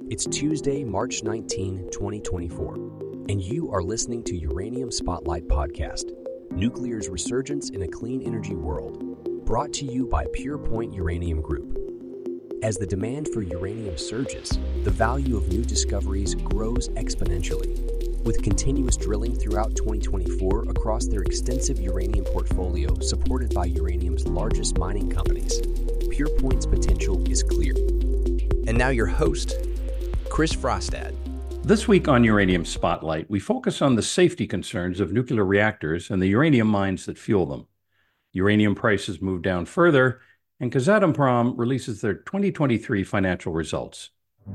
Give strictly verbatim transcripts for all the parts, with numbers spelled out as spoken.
It's Tuesday, March nineteenth, twenty twenty-four, and you are listening to Uranium Spotlight Podcast, Nuclear's Resurgence in a Clean Energy World, brought to you by PurePoint Uranium Group. As the demand for uranium surges, the value of new discoveries grows exponentially. With continuous drilling throughout twenty twenty-four across their extensive uranium portfolio supported by uranium's largest mining companies, PurePoint's potential is clear. And now your host, Chris Frostad. This week on Uranium Spotlight, we focus on the safety concerns of nuclear reactors and the uranium mines that fuel them. Uranium prices move down further, and Kazatomprom releases their twenty twenty-three financial results.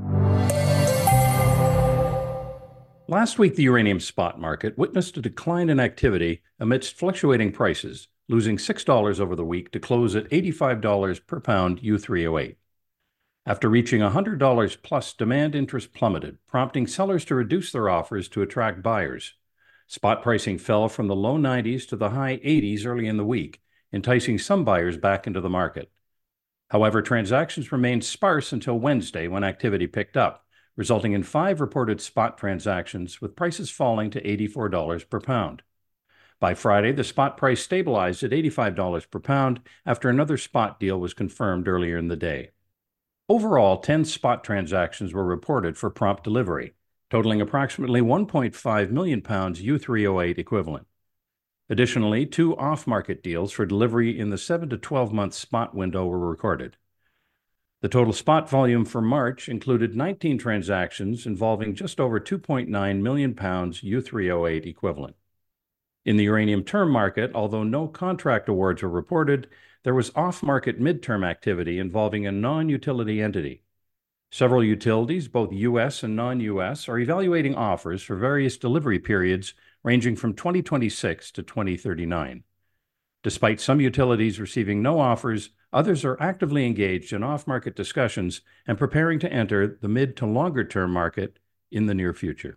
Last week, the uranium spot market witnessed a decline in activity amidst fluctuating prices, losing six dollars over the week to close at eighty-five dollars per pound U three oh eight. After reaching one hundred dollars plus, demand interest plummeted, prompting sellers to reduce their offers to attract buyers. Spot pricing fell from the low nineties to the high eighties early in the week, enticing some buyers back into the market. However, transactions remained sparse until Wednesday when activity picked up, resulting in five reported spot transactions with prices falling to eighty-four dollars per pound. By Friday, the spot price stabilized at eighty-five dollars per pound after another spot deal was confirmed earlier in the day. Overall, ten spot transactions were reported for prompt delivery, totaling approximately one point five million pounds U three oh eight equivalent. Additionally, two off-market deals for delivery in the seven to twelve month spot window were recorded. The total spot volume for March included nineteen transactions involving just over two point nine million pounds U three oh eight equivalent. In the uranium term market, although no contract awards were reported, there was off-market midterm activity involving a non-utility entity. Several utilities, both U S and non-U S, are evaluating offers for various delivery periods ranging from twenty twenty-six to twenty thirty-nine. Despite some utilities receiving no offers, others are actively engaged in off-market discussions and preparing to enter the mid to longer-term market in the near future.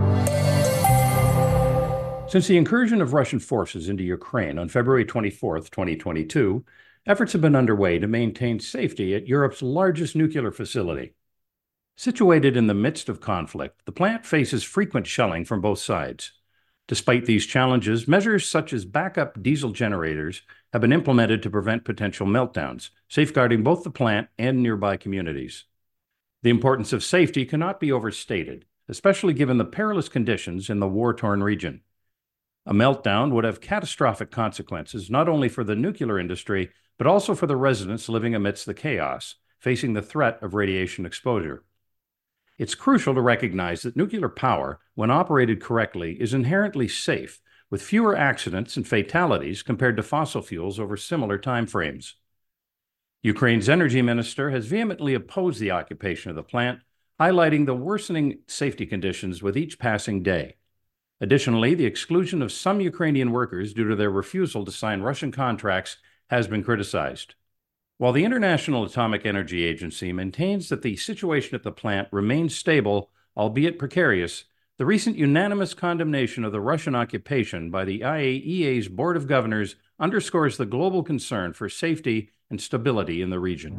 Since the incursion of Russian forces into Ukraine on February twenty-fourth, twenty twenty-two, efforts have been underway to maintain safety at Europe's largest nuclear facility. Situated in the midst of conflict, the plant faces frequent shelling from both sides. Despite these challenges, measures such as backup diesel generators have been implemented to prevent potential meltdowns, safeguarding both the plant and nearby communities. The importance of safety cannot be overstated, especially given the perilous conditions in the war-torn region. A meltdown would have catastrophic consequences not only for the nuclear industry, but also for the residents living amidst the chaos, facing the threat of radiation exposure. It's crucial to recognize that nuclear power, when operated correctly, is inherently safe, with fewer accidents and fatalities compared to fossil fuels over similar timeframes. Ukraine's energy minister has vehemently opposed the occupation of the plant, highlighting the worsening safety conditions with each passing day. Additionally, the exclusion of some Ukrainian workers due to their refusal to sign Russian contracts has been criticized. While the International Atomic Energy Agency maintains that the situation at the plant remains stable, albeit precarious, the recent unanimous condemnation of the Russian occupation by the I A E A's Board of Governors underscores the global concern for safety and stability in the region.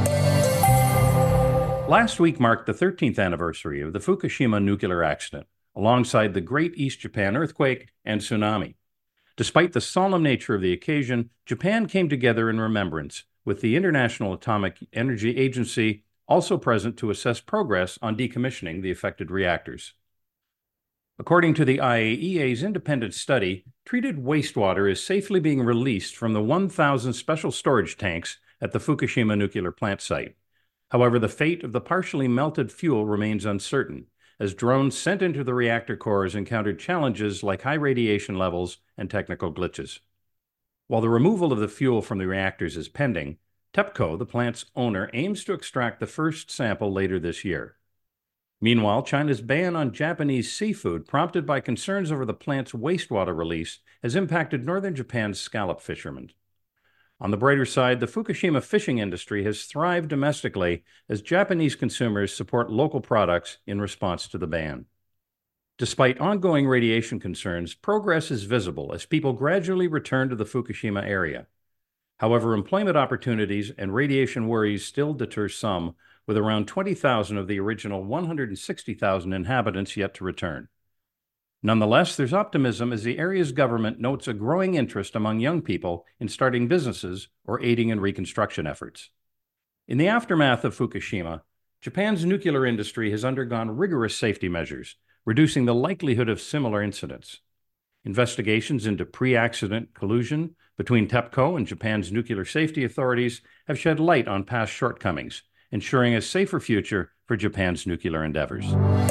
Last week marked the thirteenth anniversary of the Fukushima nuclear accident, alongside the Great East Japan earthquake and tsunami. Despite the solemn nature of the occasion, Japan came together in remembrance, with the International Atomic Energy Agency also present to assess progress on decommissioning the affected reactors. According to the I A E A's independent study, treated wastewater is safely being released from the one thousand special storage tanks at the Fukushima nuclear plant site. However, the fate of the partially melted fuel remains uncertain, as drones sent into the reactor cores encountered challenges like high radiation levels and technical glitches. While the removal of the fuel from the reactors is pending, TEPCO, the plant's owner, aims to extract the first sample later this year. Meanwhile, China's ban on Japanese seafood, prompted by concerns over the plant's wastewater release, has impacted northern Japan's scallop fishermen. On the brighter side, the Fukushima fishing industry has thrived domestically as Japanese consumers support local products in response to the ban. Despite ongoing radiation concerns, progress is visible as people gradually return to the Fukushima area. However, employment opportunities and radiation worries still deter some, with around twenty thousand of the original one hundred sixty thousand inhabitants yet to return. Nonetheless, there's optimism as the area's government notes a growing interest among young people in starting businesses or aiding in reconstruction efforts. In the aftermath of Fukushima, Japan's nuclear industry has undergone rigorous safety measures, reducing the likelihood of similar incidents. Investigations into pre-accident collusion between TEPCO and Japan's nuclear safety authorities have shed light on past shortcomings, ensuring a safer future for Japan's nuclear endeavors.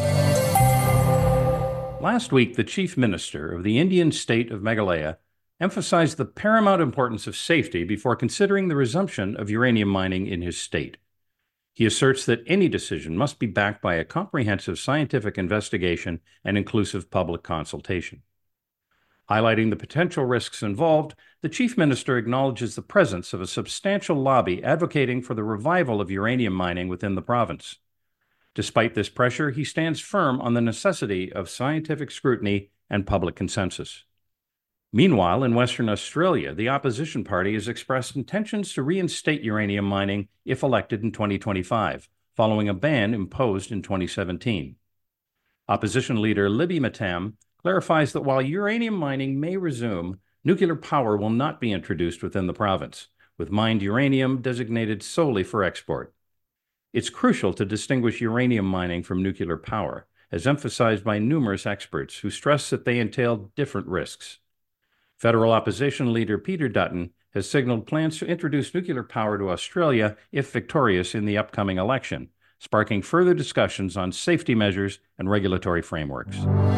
Last week, the Chief Minister of the Indian state of Meghalaya emphasized the paramount importance of safety before considering the resumption of uranium mining in his state. He asserts that any decision must be backed by a comprehensive scientific investigation and inclusive public consultation. Highlighting the potential risks involved, the Chief Minister acknowledges the presence of a substantial lobby advocating for the revival of uranium mining within the province. Despite this pressure, he stands firm on the necessity of scientific scrutiny and public consensus. Meanwhile, in Western Australia, the opposition party has expressed intentions to reinstate uranium mining if elected in twenty twenty-five, following a ban imposed in twenty seventeen. Opposition leader Libby Matam clarifies that while uranium mining may resume, nuclear power will not be introduced within the province, with mined uranium designated solely for export. It's crucial to distinguish uranium mining from nuclear power, as emphasized by numerous experts who stress that they entail different risks. Federal opposition leader Peter Dutton has signaled plans to introduce nuclear power to Australia if victorious in the upcoming election, sparking further discussions on safety measures and regulatory frameworks.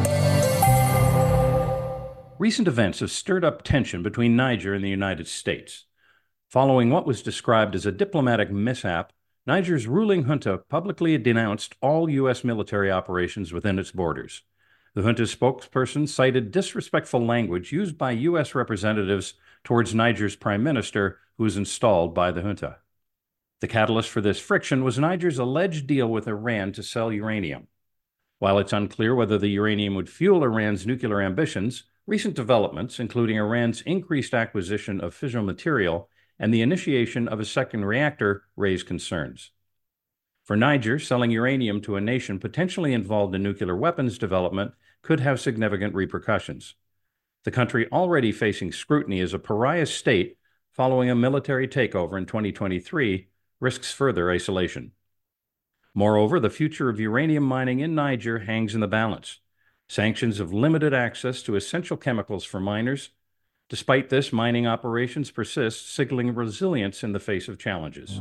Recent events have stirred up tension between Niger and the United States. Following what was described as a diplomatic mishap, Niger's ruling junta publicly denounced all U S military operations within its borders. The junta's spokesperson cited disrespectful language used by U S representatives towards Niger's prime minister, who was installed by the junta. The catalyst for this friction was Niger's alleged deal with Iran to sell uranium. While it's unclear whether the uranium would fuel Iran's nuclear ambitions, recent developments, including Iran's increased acquisition of fissional material and the initiation of a second reactor, raise concerns. For Niger, selling uranium to a nation potentially involved in nuclear weapons development could have significant repercussions. The country, already facing scrutiny as a pariah state following a military takeover in twenty twenty-three, risks further isolation. Moreover, the future of uranium mining in Niger hangs in the balance. Sanctions have limited access to essential chemicals for miners. Despite this, mining operations persist, signaling resilience in the face of challenges.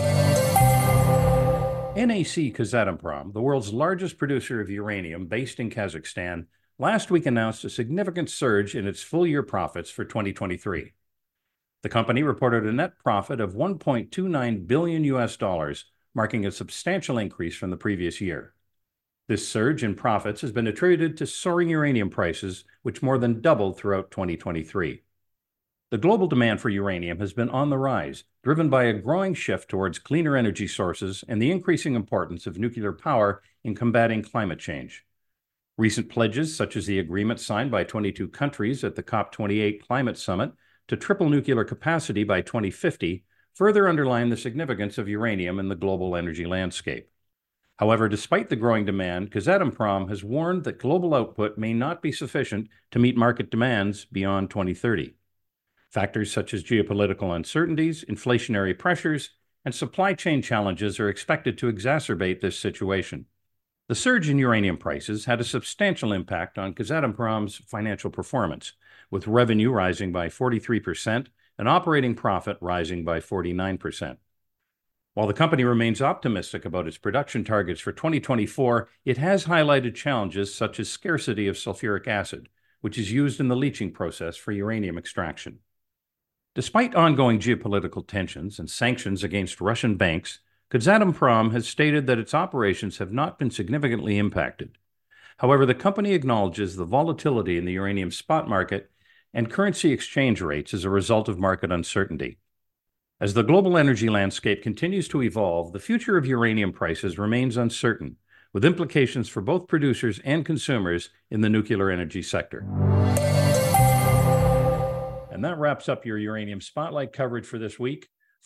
N A C Kazatomprom, the world's largest producer of uranium based in Kazakhstan, last week announced a significant surge in its full-year profits for twenty twenty-three. The company reported a net profit of one point two nine billion U S dollars, marking a substantial increase from the previous year. This surge in profits has been attributed to soaring uranium prices, which more than doubled throughout twenty twenty-three. The global demand for uranium has been on the rise, driven by a growing shift towards cleaner energy sources and the increasing importance of nuclear power in combating climate change. Recent pledges, such as the agreement signed by twenty-two countries at the COP twenty-eight Climate Summit to triple nuclear capacity by twenty fifty, further underline the significance of uranium in the global energy landscape. However, despite the growing demand, Kazatomprom has warned that global output may not be sufficient to meet market demands beyond twenty thirty. Factors such as geopolitical uncertainties, inflationary pressures, and supply chain challenges are expected to exacerbate this situation. The surge in uranium prices had a substantial impact on Kazatomprom's financial performance, with revenue rising by forty-three percent and operating profit rising by forty-nine percent. While the company remains optimistic about its production targets for twenty twenty-four, it has highlighted challenges such as scarcity of sulfuric acid, which is used in the leaching process for uranium extraction. Despite ongoing geopolitical tensions and sanctions against Russian banks, Kazatomprom has stated that its operations have not been significantly impacted. However, the company acknowledges the volatility in the uranium spot market and currency exchange rates as a result of market uncertainty. As the global energy landscape continues to evolve, the future of uranium prices remains uncertain, with implications for both producers and consumers in the nuclear energy sector. And that wraps up your Uranium Spotlight coverage for this week.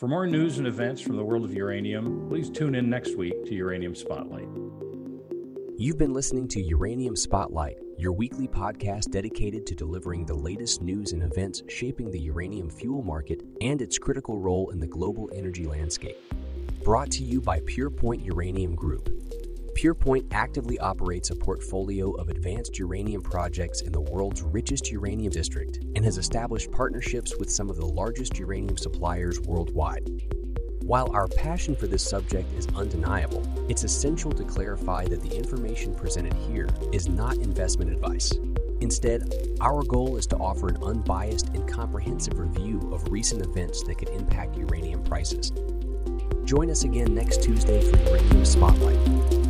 For more news and events from the world of uranium, please tune in next week to Uranium Spotlight. You've been listening to Uranium Spotlight, your weekly podcast dedicated to delivering the latest news and events shaping the uranium fuel market and its critical role in the global energy landscape. Brought to you by PurePoint Uranium Group. PurePoint actively operates a portfolio of advanced uranium projects in the world's richest uranium district and has established partnerships with some of the largest uranium suppliers worldwide. While our passion for this subject is undeniable, it's essential to clarify that the information presented here is not investment advice. Instead, our goal is to offer an unbiased and comprehensive review of recent events that could impact uranium prices. Join us again next Tuesday for Uranium Spotlight.